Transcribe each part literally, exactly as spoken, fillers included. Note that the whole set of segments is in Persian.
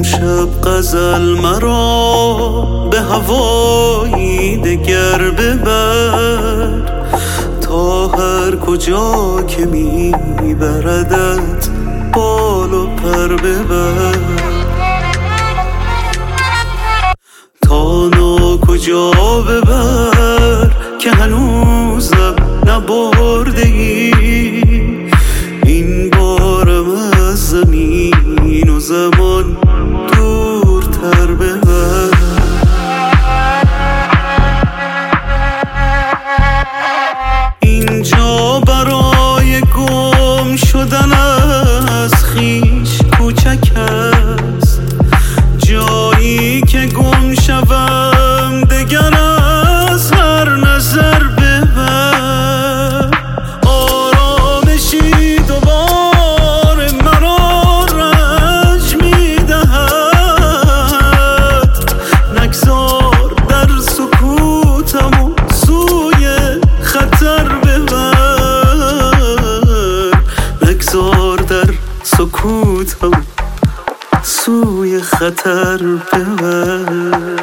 امشب غزل مرا به هوایی دگر ببر، تا هر کجا که میبردت بال و پر ببر، تا نا کجا ببر که هنوزم نبرده ای، این بارم از زمین و زمان دورتر ببر. اینجا برای گم شدن از خویش کوچک است، جایی که گم شوم دگر از هر نظر ببر. آرامشی دوباره مرا رنج میدهد، نگذار در سکوتم و سوی خطر ببر، نگذار در سکوتم سوی خطر ببر.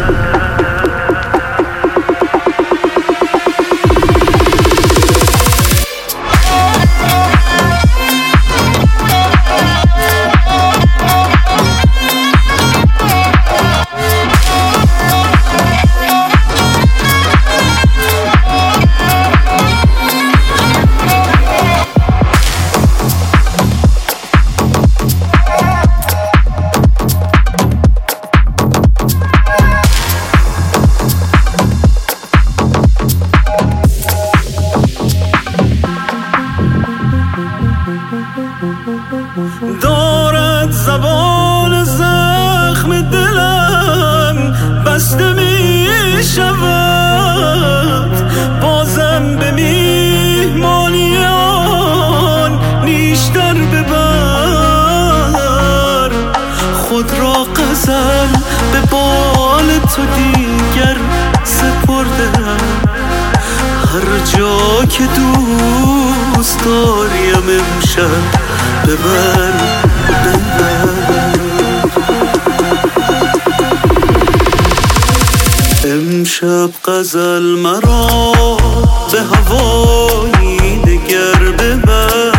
دارد زبان زخم دلم بسته می شود، بازم به میهمانی آن نیشتر ببر. خود را غزل به بال تو دیگر سپردم، هر جا که دوست داریم امشب ببر ببر. امشب غزل مرا به هوایی دگر ببر،